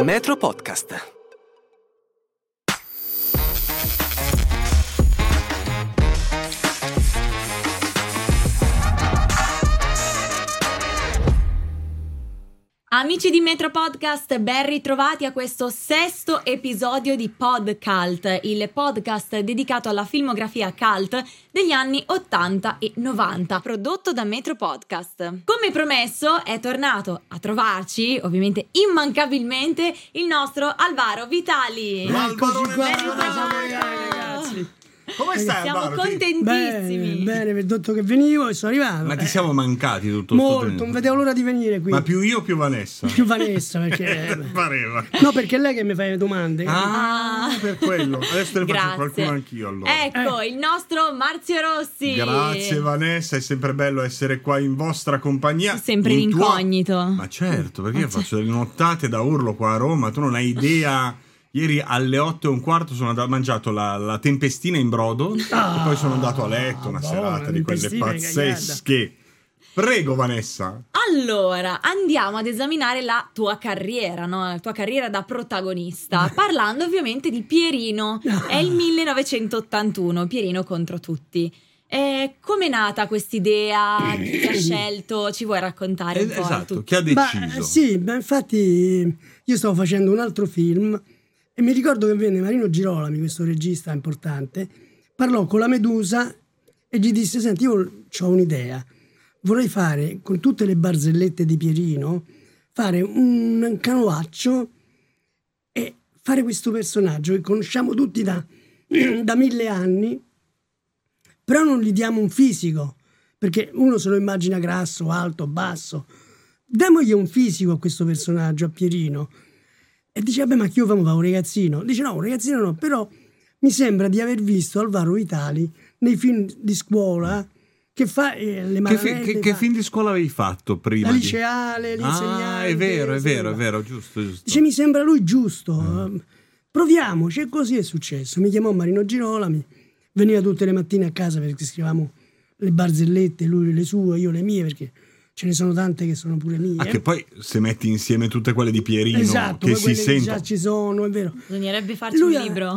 Metro Podcast. Amici di Metro Podcast, ben ritrovati a questo sesto episodio di Podcult, il podcast dedicato alla filmografia cult degli anni 80 e 90, prodotto da Metro Podcast. Come promesso è tornato a trovarci, ovviamente immancabilmente, il nostro Alvaro Vitali. Eccoci qua, ragazzi. Come stai, Siamo Alvaro? contentissimi. Bene, per detto che venivo e sono arrivato. Ma ti siamo mancati tutto molto, sto non vedevo l'ora di venire qui. Ma più io o più Vanessa? Più Vanessa, perché Pareva. no, perché è lei che mi fa le domande. Per quello. Adesso te ne faccio Grazie. qualcuno anch'io allora. Ecco, il nostro Marzio Rossi. Grazie Vanessa, è sempre bello essere qua in vostra compagnia. Sempre in incognito. Ma certo, perché io faccio delle nottate da urlo qua a Roma, tu non hai idea. Ieri alle 8:15 sono andato, mangiato la tempestina in brodo e poi sono andato a letto, una serata di quelle pazzesche. Prego Vanessa. Allora, andiamo ad esaminare la tua carriera, no? La tua carriera da protagonista, parlando ovviamente di Pierino. È il 1981, Pierino contro tutti. Com'è nata quest'idea? Chi ti ha scelto? Ci vuoi raccontare un po'? Esatto, chi ha deciso? Sì, infatti io stavo facendo un altro film e mi ricordo che venne Marino Girolami, questo regista importante, parlò con la Medusa e gli disse: senti, io ho un'idea, vorrei fare con tutte le barzellette di Pierino, fare un canovaccio e fare questo personaggio che conosciamo tutti da 1000 anni, però non gli diamo un fisico, perché uno se lo immagina grasso, alto, basso. Diamogli un fisico a questo personaggio, a Pierino. E dice: vabbè, ma che io fa un ragazzino? Dice: no, un ragazzino no, però mi sembra di aver visto Alvaro Vitali nei film di scuola che fa le maravelle. Che film di scuola avevi fatto prima? La liceale, l'insegnante. È vero, giusto. Dice: mi sembra lui giusto, proviamoci. E così è successo. Mi chiamò Marino Girolami, veniva tutte le mattine a casa perché scrivevamo le barzellette, lui le sue, io le mie, perché ce ne sono tante che sono pure mie. Che poi se metti insieme tutte quelle di Pierino, esatto, che si sentono. Già ci sono, è vero. Bisognerebbe farci un libro.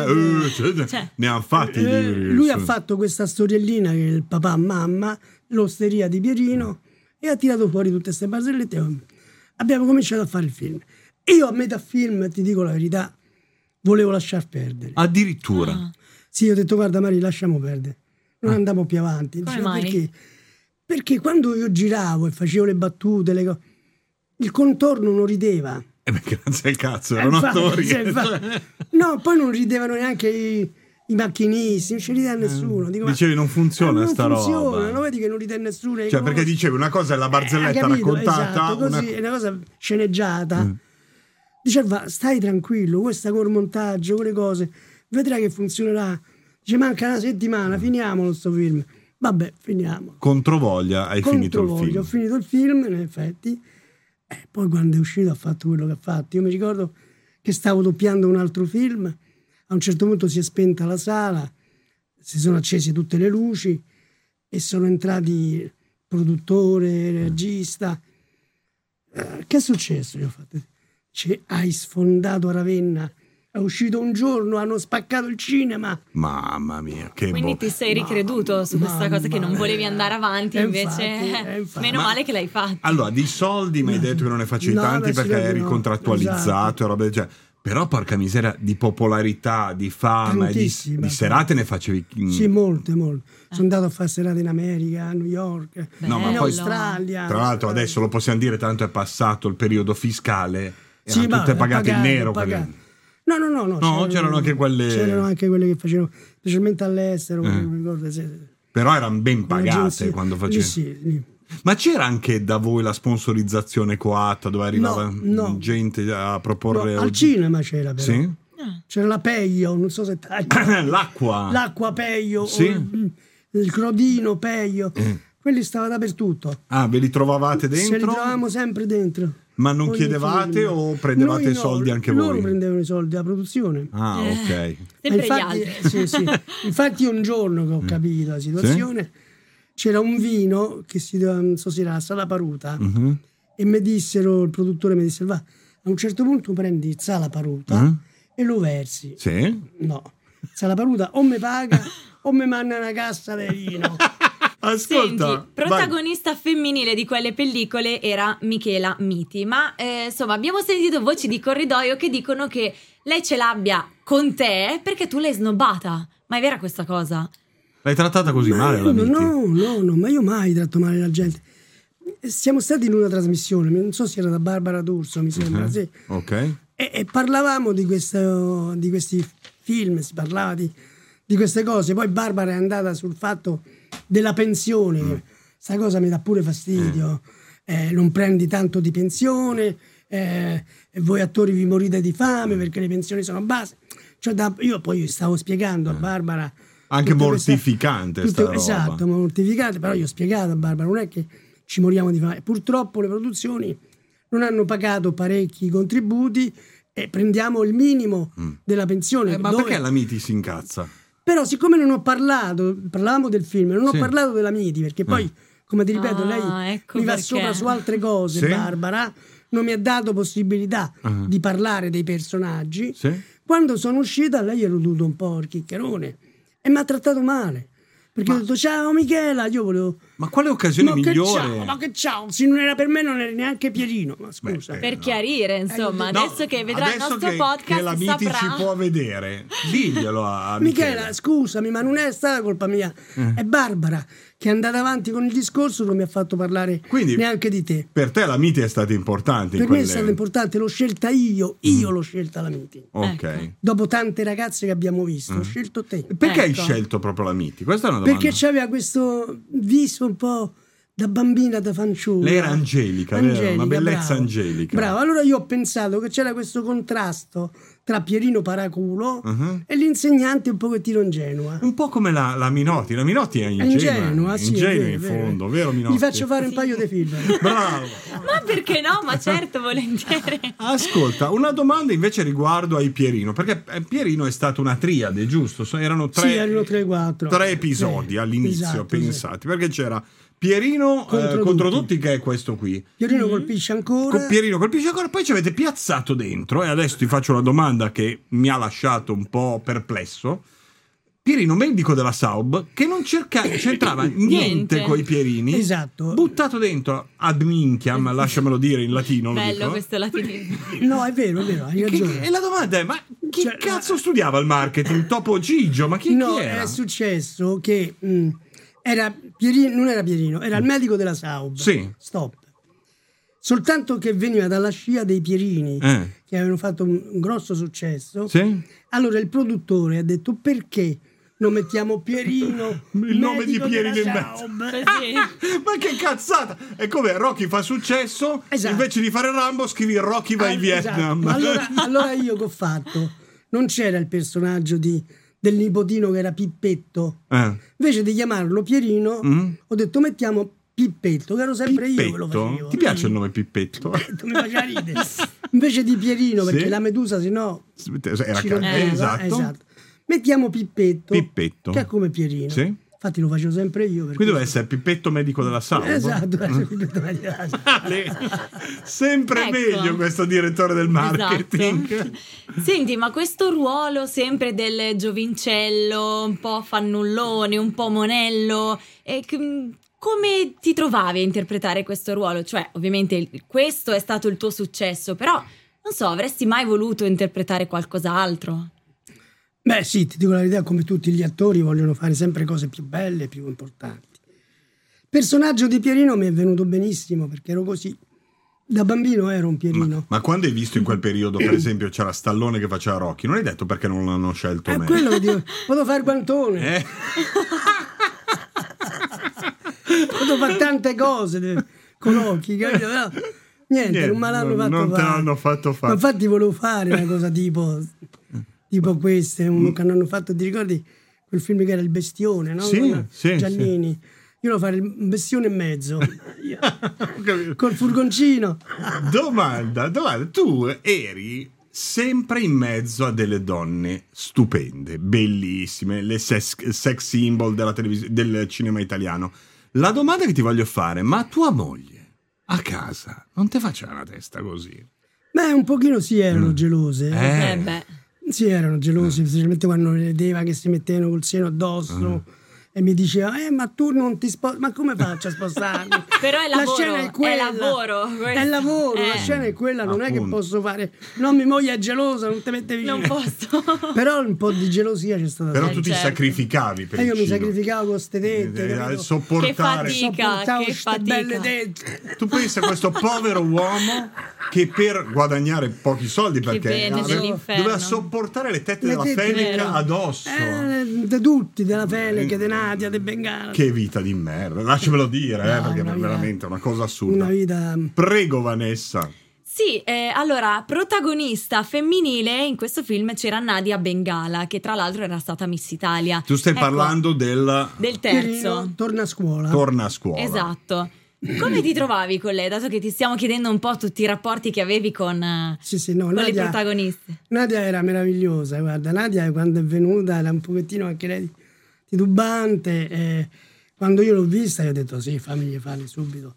Ne hanno fatti di libri. Lui ha fatto questa storiellina che è il papà mamma, l'osteria di Pierino, e ha tirato fuori tutte queste barzellette. Abbiamo cominciato a fare il film. Io a metà film, ti dico la verità, volevo lasciar perdere. Addirittura. Sì, ho detto: guarda Mari, lasciamo perdere, non andiamo più avanti. Come mai? Perché quando io giravo e facevo le battute, il contorno non rideva. Grazie al cazzo, erano attori. No, poi non ridevano neanche i macchinisti, non ci rideva nessuno. Dico, dicevi non funziona sta roba. Non funziona, non vedi che non ride nessuno. Cioè, perché dicevi una cosa è la barzelletta raccontata. Esatto, così, è una cosa sceneggiata. Diceva: stai tranquillo, questo col montaggio, quelle cose, vedrai che funzionerà. Dice: manca una settimana, finiamolo sto film. Vabbè, finiamo. Controvoglia, hai finito il film. Ho finito il film, in effetti. E poi quando è uscito ha fatto quello che ha fatto. Io mi ricordo che stavo doppiando un altro film, a un certo punto si è spenta la sala, si sono accese tutte le luci e sono entrati produttore, regista. Che è successo? Io ho fatto: hai sfondato Ravenna. È uscito un giorno, hanno spaccato il cinema. Mamma mia, che quindi ti sei ricreduto su questa cosa che non volevi andare avanti, invece infatti. Meno male che l'hai fatto. Allora, di soldi mi hai detto che non ne facevi tanti perché eri contrattualizzato, robe, cioè, però porca miseria, di popolarità, di fama, di serate ne facevi. Sì, molte. Sono andato a fare serate in America, a New York, in Australia. Tra l'altro adesso lo possiamo dire, tanto è passato il periodo fiscale, erano tutte pagate in nero. No, c'erano anche quelle. C'erano anche quelle che facevano, specialmente all'estero. Non ricordo però erano ben pagate quando facevi. Sì. Ma c'era anche da voi la sponsorizzazione coatta dove arrivava gente a proporre? Al cinema c'era, però. Sì? C'era la Peio, non so se l'acqua Peio, sì? Il Crodino Peio. Quelli stava dappertutto. Ve li trovavate dentro? Ce li trovavamo sempre dentro. Ma non chiedevate o prendevate i soldi anche voi? Loro prendevano i soldi alla produzione. Ok. Sempre gli altri. Sì. Infatti un giorno che ho capito la situazione, c'era un vino che non so se era la Sala Paruta, e mi dissero, il produttore mi disse: va, A un certo punto prendi il Salaparuta e lo versi. Sì? No, Salaparuta o me paga o me manda una cassa di vino. Ascolta, senti, protagonista femminile di quelle pellicole era Michela Miti, ma insomma abbiamo sentito voci di corridoio che dicono che lei ce l'abbia con te perché tu l'hai snobbata. Ma è vera questa cosa? L'hai trattata così male la Miti? No, ma io mai tratto male la gente. Siamo stati in una trasmissione, non so se era da Barbara D'Urso, mi sembra, sì. Ok. E parlavamo di questi film, si parlava di queste cose. Poi Barbara è andata sul fatto della pensione. Sta cosa mi dà pure fastidio. Non prendi tanto di pensione, e voi attori vi morite di fame perché le pensioni sono basse. Cioè, io poi stavo spiegando a Barbara. Anche mortificante sta roba. Esatto, mortificante, però io ho spiegato a Barbara, non è che ci moriamo di fame. Purtroppo le produzioni non hanno pagato parecchi contributi e prendiamo il minimo della pensione. Ma perché la Miti si incazza? Però siccome non ho parlavamo del film, non ho parlato della Miti, perché poi, come ti ripeto, lei ecco mi va perché. sopra su altre cose, Sì. Barbara, non mi ha dato possibilità di parlare dei personaggi. Sì. Quando sono uscita lei ero dovuto un po' il chiccherone e mi ha trattato male. Perché ho detto ciao Michela, io volevo... Ma quale occasione migliore? Che ciao, se non era per me non era neanche Pierino, ma scusa. Per chiarire, insomma, No, adesso che vedrà il adesso nostro che podcast la Miti saprà. ci può vedere, diglielo a Michela, scusami, ma non è stata colpa mia, è Barbara che è andata avanti con il discorso, non mi ha fatto parlare Quindi, neanche di te. Per te la Miti è stata importante in Per me è quelle... stata importante, l'ho scelta io l'ho scelta la Miti. Ok. Ecco. Dopo tante ragazze che abbiamo visto, ho scelto te. Perché hai Ecco. scelto proprio la Miti? Questa è una domanda. Perché c'aveva questo viso un po' da bambina, da fanciulla. Lei era angelica, vero? Una bellezza bravo. angelica. Bravo, allora io ho pensato che c'era questo contrasto tra Pierino Paraculo e l'insegnante un pochettino ingenua. Un po' come la Minotti. La Minotti è ingenua, Sì, ingenua è in vero. fondo, vero Minotti? Gli faccio fare un paio di film. Bravo. Ma perché no? Ma certo, volentieri. Ascolta, una domanda invece riguardo ai Pierino, perché Pierino è stata una triade, giusto? Erano Sì, erano 3-4. 3 episodi all'inizio, esatto, pensati, perché c'era Pierino contro tutti, che è questo qui. Pierino colpisce ancora. Pierino colpisce ancora, poi ci avete piazzato dentro, e adesso ti faccio una domanda che mi ha lasciato un po' perplesso. Pierino, medico della Saub, che non c'entrava niente coi Pierini. Esatto. Buttato dentro ad minchiam, lasciamelo dire in latino. Lo Bello dico. questo latinismo. No, è vero, hai ragione. E la domanda è, ma chi Cioè, cazzo studiava il marketing? Topo Gigio? Ma chi No, era? è successo che era Pierino, non era Pierino, era il medico della Saub. Sì. Stop. Soltanto che veniva dalla scia dei Pierini, che avevano fatto un grosso successo. Sì? Allora il produttore ha detto: perché non mettiamo Pierino, Il nome di medico Pierino della in mezzo. Saub? Così. Ma che cazzata! È come Rocky fa successo, Esatto. invece di fare Rambo scrivi Rocky va in Vietnam. Esatto. Allora io che ho fatto? Non c'era il personaggio del nipotino che era Pippetto. Invece di chiamarlo Pierino, ho detto mettiamo Pippetto, che ero sempre io che lo Pippetto? facevo. Ti piace il nome Pippetto? Mi faceva ridere. Invece di Pierino, perché Sì? la Medusa sennò Era ci rompeva. esatto. Mettiamo Pippetto, Pippetto. che è come Pierino. Sì? Infatti lo facevo sempre io. Qui deve essere Pippetto medico della Saub. Esatto, deve essere Pippetto medico della Saub. Sempre Ecco. meglio questo direttore del marketing. Esatto. Senti, ma questo ruolo sempre del giovincello, un po' fannullone, un po' monello, come ti trovavi a interpretare questo ruolo? Cioè, ovviamente questo è stato il tuo successo, però non so, avresti mai voluto interpretare qualcos'altro? Beh sì, ti dico la verità, come tutti gli attori vogliono fare sempre cose più belle, più importanti. Il personaggio di Pierino mi è venuto benissimo perché ero così. Da bambino ero un Pierino. Ma quando hai visto in quel periodo, per esempio, c'era Stallone che faceva Rocky, non hai detto perché non l'hanno scelto È me? quello che dico, potevo fare il guantone, potevo fare tante cose con occhi, capito? Però, niente, non me l'hanno fatto non fare. te l'hanno fatto fare. Ma infatti volevo fare una cosa tipo queste, che hanno fatto, ti ricordi quel film che era Il Bestione, no? Sì, Con sì, Giannini. Io volevo fare il bestione e mezzo. Col furgoncino. Domanda, tu eri sempre in mezzo a delle donne stupende, bellissime, le sex symbol della del cinema italiano. La domanda che ti voglio fare, ma tua moglie a casa non ti faceva la testa così? Beh, un pochino sì, erano gelose. Beh. Sì, erano gelosi, specialmente quando vedeva che si mettevano col seno addosso. E mi diceva, ma tu non ti sposti, ma come faccio a spostarmi? Però è La lavoro, scena è quella. è lavoro. La scena è quella, non Appunto. è che posso fare, no, mia moglie è gelosa, non ti mette vicino. Non posso. Però un po' di gelosia c'è stata. Però tu ti certo. sacrificavi per E io il mi cinema. sacrificavo con ste tette, capito? Che Sopportare. fatica, Sopportavo che ste fatica. belle tette. Tu pensi a questo povero uomo che per guadagnare pochi soldi, perché pene dell'inferno. doveva sopportare le tette Le della tette, Fenech vero. addosso. Da tutti, della Fenech, di Nadia, di Bengala. Che vita di merda, lasciamelo dire, perché è una vita- veramente una cosa assurda. Una vita. Prego, Vanessa. Sì, allora, protagonista femminile in questo film c'era Nadia Bengala, che tra l'altro era stata Miss Italia. Tu stai Ecco, parlando del del Pierino terzo. torna a scuola. Torna a scuola. Esatto. Come ti trovavi con lei, dato che ti stiamo chiedendo un po' tutti i rapporti che avevi con Sì, no, le Nadia, protagoniste? Nadia era meravigliosa, guarda, Nadia quando è venuta era un pochettino anche lei titubante, e quando io l'ho vista io ho detto sì, fammi fare subito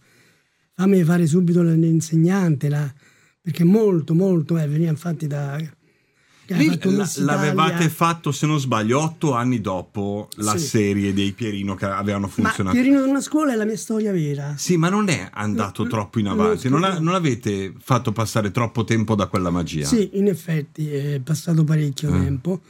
l'insegnante, perché molto, veniva infatti da... che Lì aveva fatto Miss l'avevate Italia. fatto, se non sbaglio, 8 anni dopo la Sì. serie dei Pierino che avevano Ma funzionato. Pierino torna a scuola è la mia storia vera. Sì, ma non è andato troppo in avanti, non avete fatto passare troppo tempo da quella magia. Sì, in effetti è passato parecchio tempo.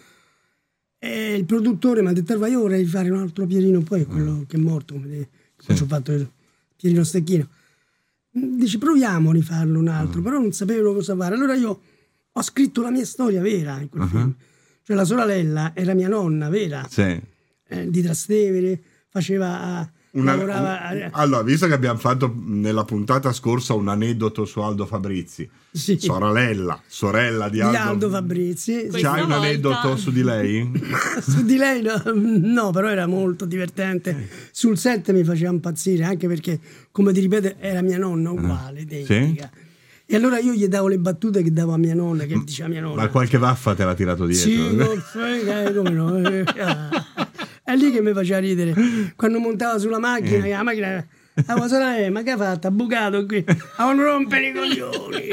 E il produttore mi ha detto: io vorrei fare un altro Pierino, poi quello che è morto, come Sì. ci ho fatto il Pierino Stecchino. Dice: proviamo a rifarlo un altro, però non sapevo cosa fare. Allora io ho scritto la mia storia vera in quel film. Cioè la sorella era mia nonna vera, Sì. di Trastevere, lavorava... Allora, visto che abbiamo fatto nella puntata scorsa un aneddoto su Aldo Fabrizi, Sì. sorella di di Aldo, Aldo Fabrizi. Questa c'hai un volta- aneddoto su di lei? Su di lei no, però era molto divertente. Sul set mi faceva impazzire, anche perché, come ti ripeto, era mia nonna uguale, identica. E allora io gli davo le battute che davo a mia nonna, che diceva mia nonna. Ma qualche vaffa te l'ha tirato dietro? Sì, non frega, come no. È lì che mi faceva ridere. Quando montava sulla macchina, la macchina... ma che ha fatto? Ha bucato qui. A non rompere i coglioni.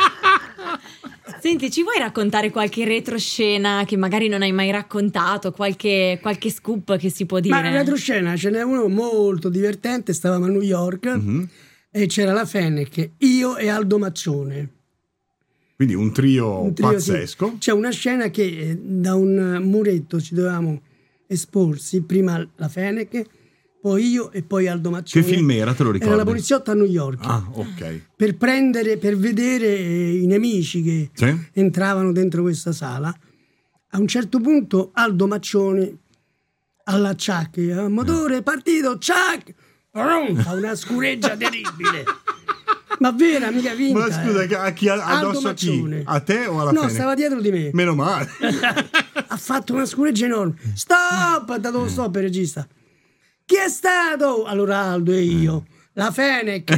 Senti, ci vuoi raccontare qualche retroscena che magari non hai mai raccontato, qualche scoop che si può dire? Ma in retroscena ce n'è uno molto divertente. Stavamo a New York e c'era la Fenech, io e Aldo Maccione. Quindi un trio pazzesco. Sì. C'è una scena che da un muretto ci dovevamo esporsi, prima la Fenech, poi io e poi Aldo Maccione. Che film era, te lo ricordi? Era La poliziotta a New York. Ah, ok. Per vedere i nemici che Sì? entravano dentro questa sala. A un certo punto Aldo Maccione alla Chuck, motore partito, Chuck! Fa una scureggia terribile. Ma vera, mica vinta. Ma scusa, a chi addosso a chi? Maccione. A te o alla No, Fenech? stava dietro di me. Meno male. Ha fatto una scureggia enorme. Stop! Ha dato lo stop il regista. Chi è stato? Allora Aldo e io. La Fenech.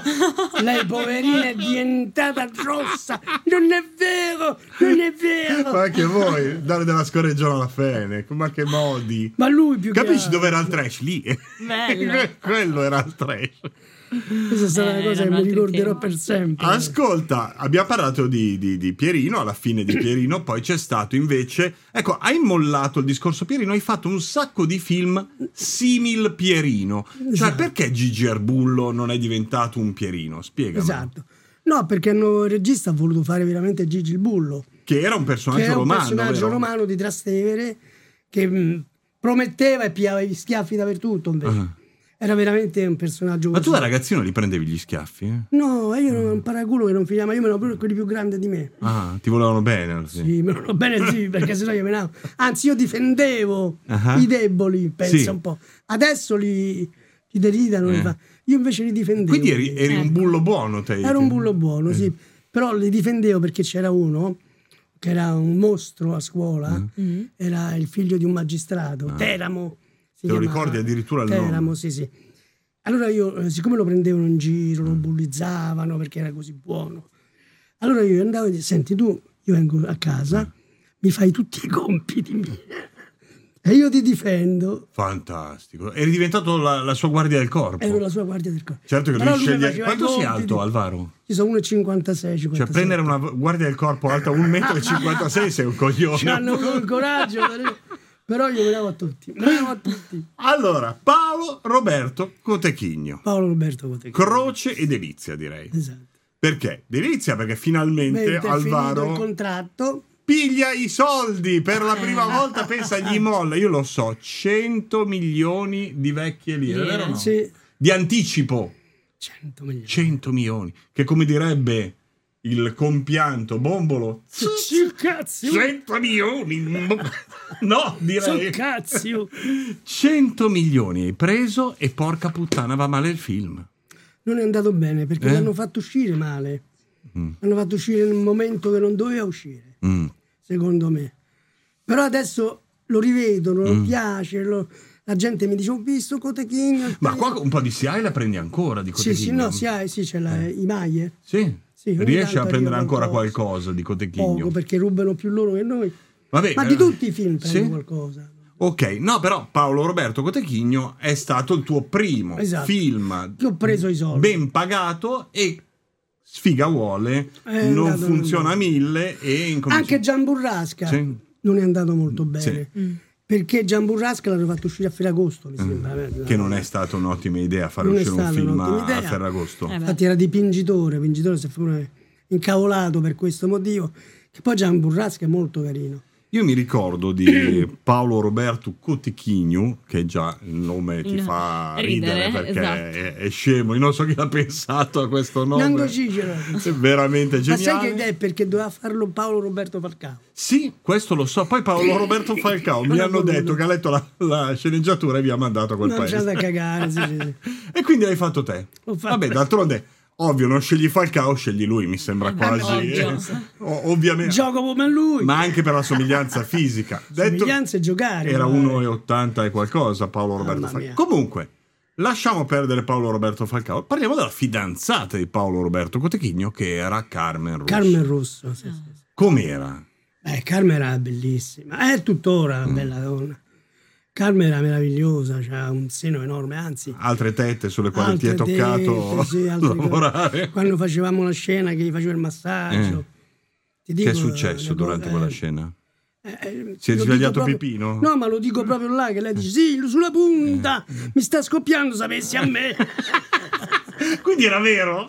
Lei poverina è diventata rossa. Non è vero, non è vero. Ma che vuoi? Dare della scorreggione alla Fenech? Ma che modi? Ma lui più Capisci che dove era il trash? Lì. Bello. Quello era il trash. questa è stata una cosa che erano mi altri ricorderò tempi. per sempre. Ascolta, abbiamo parlato di Pierino, alla fine di Pierino, poi c'è stato invece... Ecco, hai mollato il discorso Pierino, hai fatto un sacco di film simil Pierino. Cioè, Esatto. perché Gigi Erbullo non è diventato un Pierino? Spiegami. Esatto. No, perché il regista ha voluto fare veramente Gigi il Bullo, Che era un che personaggio era un romano, personaggio vero? romano di Trastevere che prometteva e pigliava gli schiaffi dappertutto. Invece. Era veramente un personaggio Ma tu così. da ragazzino li prendevi gli schiaffi? No, io ero un paraculo che non finiva, ma io me ne quelli più grandi di me. Ah, ti volevano bene? Sì. Sì, me lo bene sì, perché sennò io menavo. Anzi, io difendevo Ah. i deboli, pensa Sì. un po'. Adesso li deridano, io invece li difendevo. Quindi eri un bullo buono, te? Ero un bullo buono, sì. Però li difendevo perché c'era uno che era un mostro a scuola, era il figlio di un magistrato, Teramo. Te lo ricordi addirittura il nome? Teramo, sì. Allora io, siccome lo prendevano in giro, lo bullizzavano perché era così buono, allora io andavo e dicevo: senti, tu, io vengo a casa, mi fai tutti i compiti miei. E io ti difendo. Fantastico. Eri diventato la sua guardia del corpo. Ero la sua guardia del corpo. Certo che Però lui lui sceglie. faceva Quanto i sei compiti. alto, Alvaro? Io sono 1,56, 57. Cioè, prendere una guardia del corpo alta 1,56 m sei un coglione. Hanno il coraggio. Però io venavo a tutti. Allora, Paolo Roberto Cotechigno. Paolo Roberto Cotechigno. Croce e delizia, direi. Esatto. Perché? Delizia perché finalmente Mentre è finito Alvaro il contratto. piglia i soldi per la prima volta, pensa, gli molla, io lo so, 100 milioni di vecchie lire, vero o no? Sì. Di anticipo. 100 milioni. 100 milioni, che come direbbe il compianto Bombolo, Cazzo. 100 milioni. No, direi. Cazzo. 100 milioni hai preso e porca puttana va male il film. Non è andato bene perché l'hanno fatto uscire male. L'hanno fatto uscire in un momento che non doveva uscire, secondo me. Però adesso lo rivedono, lo piace, la gente mi dice ho visto Cotechigno. Ma qua un po' di SIAE la prendi ancora di Cotechigno? Sì, no, SIAE, sì, c'è i Maier. Sì, Sì, riesci a prendere arriva ancora qualcosa. qualcosa di Cotechigno? Poco, perché rubano più loro che noi. Vabbè, Ma di tutti i film sì? prendo qualcosa. Ok, no, però Paolo Roberto Cotechigno è stato il tuo primo film che ho preso i soldi. ben pagato e sfiga vuole, È non andato funziona male. 1000 e incomincia. Anche Gian Burrasca Sì. non è andato molto bene. Sì. Perché Gian Burrasca l'hanno fatto uscire a Ferragosto, mi sembra. Che non è stata un'ottima idea fare Non è uscire un stata film un'ottima a idea. Ferragosto. Infatti era di Pingitore si è pure incavolato per questo motivo. Che poi Gian Burrasca è molto carino. Io mi ricordo di Paolo Roberto Cotechigno, che già il nome ti fa ridere perché esatto. è scemo. Io non so chi l'ha pensato a questo nome. Nando Cicero. È veramente Ma geniale. sai che idea è? Perché doveva farlo Paolo Roberto Falcao. Sì, questo lo so. Poi Paolo Roberto Falcao mi hanno detto che ha letto la sceneggiatura e vi ha mandato a quel Non c'è paese. da cagare. Sì. E quindi l'hai fatto te. L'ho fatto Vabbè, io. d'altronde, ovvio, non scegli Falcao, scegli lui, mi sembra quasi. ovvio. Ovviamente. Gioco come lui. Ma anche per la somiglianza fisica. Somiglianza e giocare. Era guarda. 1,80 e qualcosa Paolo Roberto Mamma Falcao. mia. Comunque, lasciamo perdere Paolo Roberto Falcao. Parliamo della fidanzata di Paolo Roberto Cotechigno, che era Carmen Russo. Carmen Russo. Sì. Com'era? Carmen era bellissima. È tuttora una bella donna. Carmen era meravigliosa, c'ha un seno enorme, anzi. Altre tette sulle quali ti è altre toccato tette, sì, altre lavorare? cose. Quando facevamo la scena che gli facevo il massaggio. Ti dico, Che è successo durante quella scena? Si è lo svegliato dico proprio- Pipino? No, ma lo dico proprio là, che lei dice, sì, sulla punta, mi sta scoppiando, sapessi a me. Quindi era vero?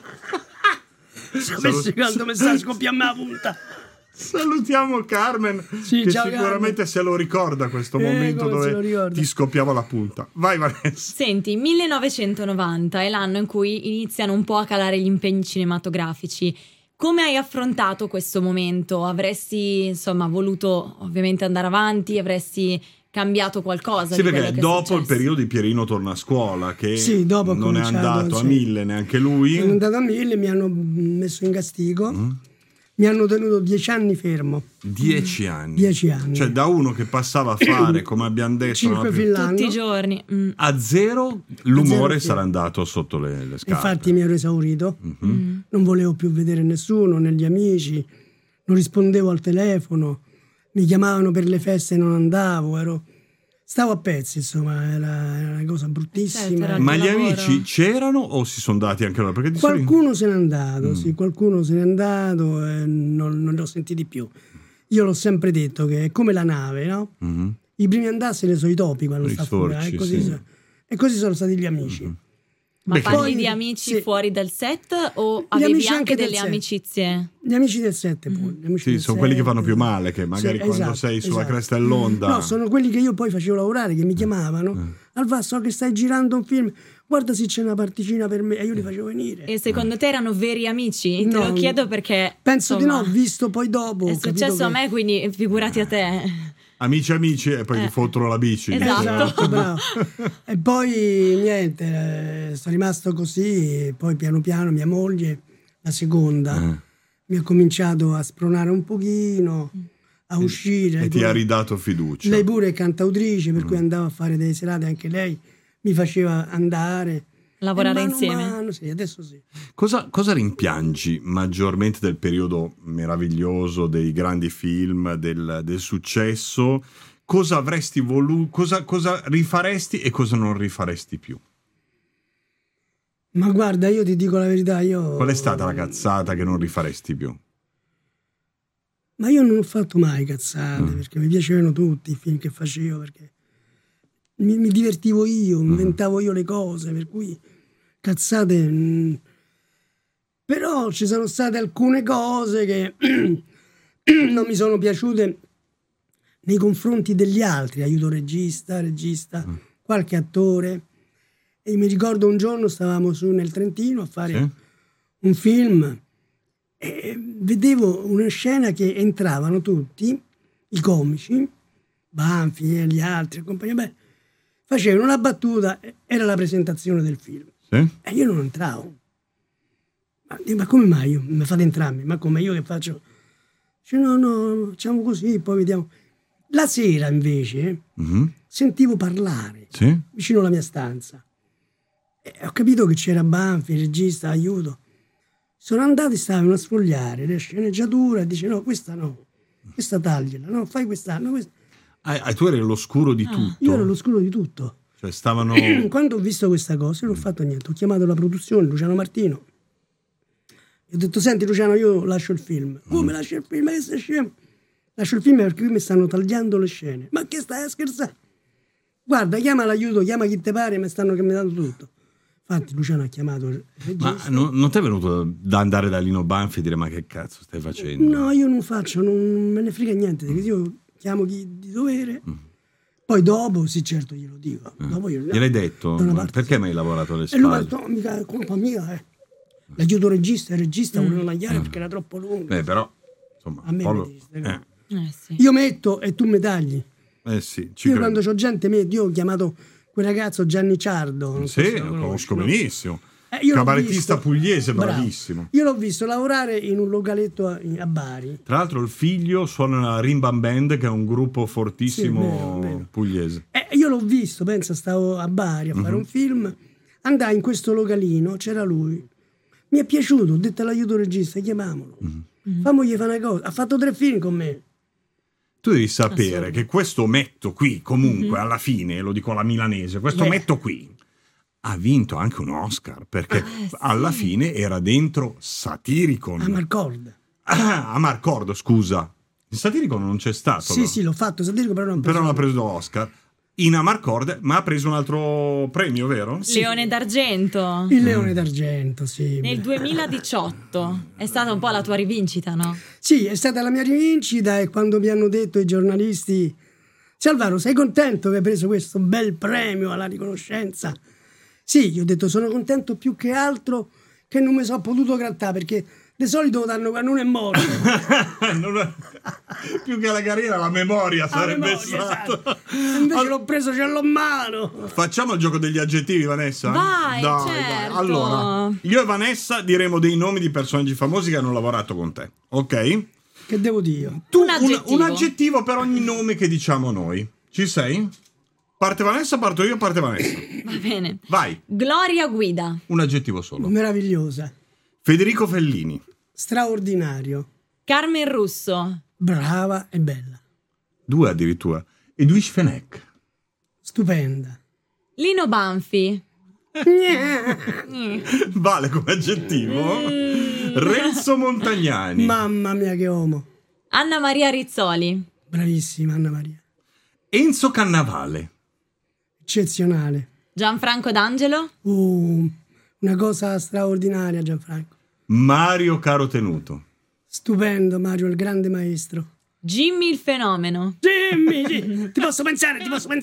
Sapessi quando mi sta scoppiando a me la punta. Salutiamo Carmen, Sì, che ciao, sicuramente Carmen. se lo ricorda questo momento come se lo dove ricorda. ti scoppiava la punta. Vai Vanessa. Senti, 1990 è l'anno in cui iniziano un po' a calare gli impegni cinematografici. Come hai affrontato questo momento? Avresti, insomma, voluto ovviamente andare avanti? Avresti cambiato qualcosa? Sì, di quello perché che è dopo il successo? periodo di Pierino torna a scuola, che Sì, dopo ho non è cominciato, andato a sì. 1000 neanche lui. Sono andato a 1000, mi hanno messo in castigo, mi hanno tenuto 10 anni fermo. 10 anni. 10 anni. Cioè da uno che passava a fare, come abbiamo detto, 5 non ha più- film l'anno. Tutti i giorni. a zero l'umore A zero, sarà andato sotto le scarpe. Infatti mi ero esaurito, non volevo più vedere nessuno, né gli amici, non rispondevo al telefono, mi chiamavano per le feste e non andavo, stavo a pezzi, insomma, era una cosa bruttissima. Certo, Ma il gli lavoro. amici c'erano o si sono dati anche loro? Perché di solito- Qualcuno se n'è andato, sì, qualcuno se n'è andato e non li ho sentiti più. Io l'ho sempre detto che è come la nave, no? I primi andarsene sono i topi quando I sta fuori, sorci, così, sì. e così sono stati gli amici. Ma Beh, parli poi- di amici sì. fuori dal set o Gli avevi amici anche anche del delle set. amicizie? Gli amici del 7 pure. gli amici Sì, del sono quelli che set. fanno più male, che magari Sì, quando esatto, sei sulla esatto. cresta dell'onda. No, sono quelli che io poi facevo lavorare, che mi chiamavano. Alva, so che stai girando un film, guarda se c'è una particina per me. E io li facevo venire. E secondo te erano veri amici? Te No, lo chiedo perché Penso insomma, di no, visto poi dopo. ho è capito successo a che- me, quindi figurati a te. Amici e poi ti fottono la bici. Esatto. Esatto, bravo. E poi niente, sono rimasto così, e poi piano piano mia moglie, la seconda, mi ha cominciato a spronare un pochino, a uscire. E ti ha ridato fiducia. Lei pure è cantautrice, per cui andava a fare delle serate, anche lei mi faceva andare. Lavorare E mano a insieme. mano, sì, adesso sì. Cosa rimpiangi maggiormente del periodo meraviglioso, dei grandi film, del successo, cosa avresti voluto, cosa rifaresti e cosa non rifaresti più? Ma guarda, io ti dico la verità, Qual è stata la cazzata che non rifaresti più? Ma io non ho fatto mai cazzate, perché mi piacevano tutti i film che facevo, perché mi divertivo io, inventavo io le cose, per cui cazzate... Però ci sono state alcune cose che non mi sono piaciute nei confronti degli altri, aiuto regista, qualche attore. E mi ricordo un giorno stavamo su nel Trentino a fare un film e vedevo una scena che entravano tutti i comici, Banfi e gli altri, compagnia, facevano una battuta, era la presentazione del film. E io non entravo. Ma come mai? Mi fate entrambi? Ma come io che faccio? Dice, no, facciamo così, poi vediamo. La sera invece sentivo parlare vicino alla mia stanza. E ho capito che c'era Banfi, il regista, aiuto. Sono andati, stavano a sfogliare le sceneggiature e dice no, questa tagliala, no, fai quest'anno. Tu eri all'oscuro di tutto? Io ero all'oscuro di tutto. Cioè stavano... Quando ho visto questa cosa non ho fatto niente, ho chiamato la produzione, Luciano Martino. Gli ho detto, senti Luciano, io lascio il film. Come lascio il film? Che sei scemo? Lascio il film perché qui mi stanno tagliando le scene. Ma che stai a scherzare? Guarda, chiama l'aiuto, chiama chi te pare, mi stanno cambiando tutto. Infatti Luciano ha chiamato il regista. Ma non ti è venuto da andare da Lino Banfi e dire ma che cazzo stai facendo? No, io non faccio, non me ne frega niente, io chiamo chi di dovere. Poi dopo, sì certo glielo dico. Dopo Gliel'hai detto? Perché mi hai lavorato alle spalle? E lui mi ha spalle? detto, mica è colpa mia, L'aiuto regista, il regista voleva tagliare perché era troppo lungo. Però, insomma... A me sì. Io metto e tu mi tagli. Sì, io quando c'ho gente metto, io ho chiamato quel ragazzo Gianni Ciardo. Lo conosco benissimo. Io Cabarettista pugliese, bravissimo. Io l'ho visto lavorare in un localetto a Bari. Tra l'altro il figlio suona nella Rimban Band, che è un gruppo fortissimo vero. Pugliese. Io l'ho visto, pensa, stavo a Bari a fare un film, andai in questo localino, c'era lui. Mi è piaciuto, ho detto all'aiuto regista, chiamiamolo. Famogli fare una cosa. Ha fatto 3 film con me. Tu devi sapere che questo ometto qui, comunque, alla fine, lo dico alla milanese, questo ometto qui ha vinto anche un Oscar, perché alla fine era dentro Satiricon. Amarcord, scusa. Il Satiricon non c'è stato. Sì, l'ho fatto, Satiricon, però non ha preso Oscar. In Amarcord, ma ha preso un altro premio, vero? Sì. Leone d'Argento. Il Leone d'Argento, sì. Nel 2018. È stata un po' la tua rivincita, no? Sì, è stata la mia rivincita e quando mi hanno detto i giornalisti Alvaro, sei contento che hai preso questo bel premio alla riconoscenza? Sì, gli ho detto sono contento più che altro che non mi sono potuto grattare perché di solito lo danno quando uno è morto. Più che la carriera, la memoria sarebbe stato. Esatto. Invece l'ho preso, ce l'ho in mano. Facciamo il gioco degli aggettivi, Vanessa? Vai, certo. Allora, io e Vanessa diremo dei nomi di personaggi famosi che hanno lavorato con te, ok? Che devo dire? Tu un aggettivo per ogni nome che diciamo noi. Ci sei? Parte Vanessa, parto io, parte Vanessa. Va bene. Vai. Gloria Guida. Un aggettivo solo. Meravigliosa. Federico Fellini. Straordinario. Carmen Russo. Brava e bella. 2 addirittura. Edwige Fenech. Stupenda. Lino Banfi. Vale come aggettivo. Renzo Montagnani. Mamma mia che uomo. Anna Maria Rizzoli. Bravissima Anna Maria. Enzo Cannavale. Eccezionale. Gianfranco D'Angelo. Una cosa straordinaria Gianfranco. Mario Carotenuto. Stupendo Mario, il grande maestro. Jimmy il fenomeno. Jimmy, ti posso pensare.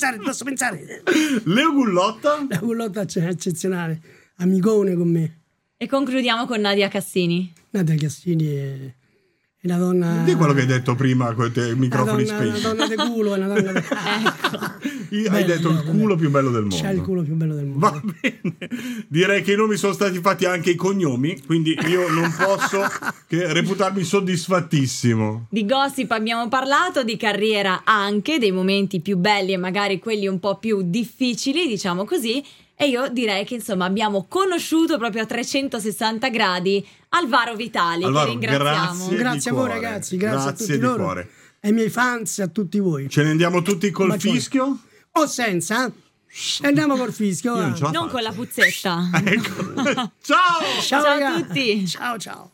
Leo Gullotta. Leo Gullotta è eccezionale, amicone con me. E concludiamo con Nadia Cassini. Nadia Cassini è una donna... Di quello che hai detto prima con i microfoni spenti. Una donna di culo, una donna di... Ecco. Hai detto il culo più bello del mondo. C'è il culo più bello del mondo. Va bene. Direi che i nomi sono stati fatti anche i cognomi, quindi io non posso che reputarmi soddisfattissimo. Di gossip abbiamo parlato, di carriera anche, dei momenti più belli e magari quelli un po' più difficili, diciamo così. E io direi che insomma abbiamo conosciuto proprio a 360 gradi Alvaro Vitali, Alvaro, che ringraziamo. Grazie a voi cuore. ragazzi, grazie a tutti di loro, cuore. ai miei fans e a tutti voi. Ce ne andiamo tutti col Bacione. fischio? O senza? Andiamo col fischio. Io va. non ce la Non faccio. con la puzzetta. Ecco. Ciao! Ciao a ragazzi. tutti. Ciao ciao.